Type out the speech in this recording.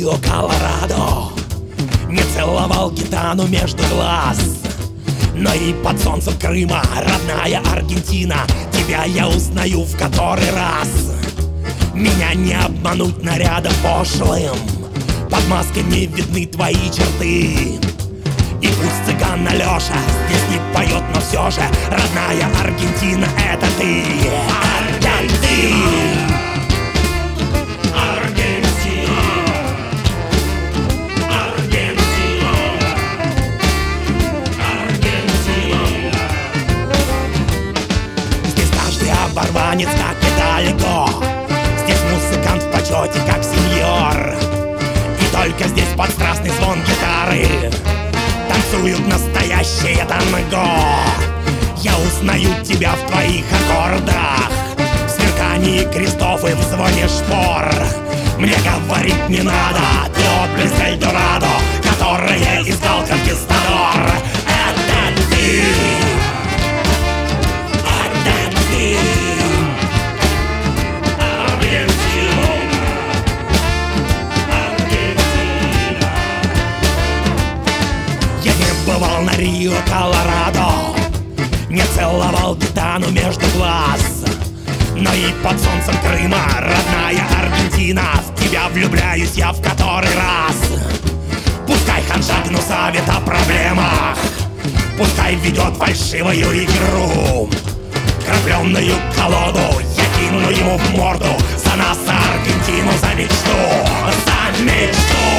Рио, Колорадо, не целовал гитану между глаз. Но и под солнцем Крыма, родная Аргентина, тебя я узнаю в который раз. Меня не обмануть нарядом пошлым, под масками видны твои черты. И пусть цыган Алёша здесь не поет, но все же родная Аргентина — это ты. Аргентина, Аргентина, Аргентина, Аргентина. Здесь каждый оборванец, как и далеко. Здесь музыкант в почете, как сеньор. И только здесь под страстный звон гитары танцуют настоящее танго. Я узнаю тебя в твоих аккордах, в сверкании крестов и в звоне шпор. Мне говорить не надо, ты отблеск Эльдорадо, которое искал конкистадор. Это ты, это ты. Бывал на Рио, Колорадо, не целовал гитану между глаз. Но и под солнцем Крыма, родная Аргентина, в тебя влюбляюсь я в который раз. Пускай ханжа гнусавит о проблемах, пускай ведет фальшивую игру. Крапленную колоду я кину ему в морду за нас, Аргентину, за мечту, за мечту.